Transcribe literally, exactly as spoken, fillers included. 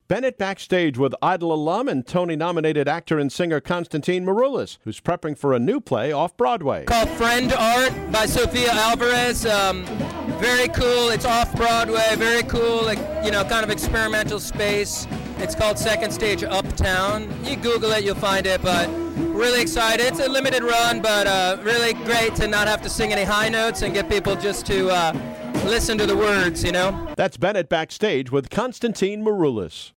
Bennett backstage with Idol alum and Tony-nominated actor and singer Constantine Maroulis, who's prepping for a new play off-Broadway. Called Friend Art by Sofia Alvarez. Um, very cool. It's off-Broadway. Very cool, like, you know, kind of experimental space. It's called Second Stage Uptown. You Google it, you'll find it, but really excited. It's a limited run, but uh, really great to not have to sing any high notes and get people just to uh, listen to the words, you know? That's Bennett backstage with Constantine Maroulis.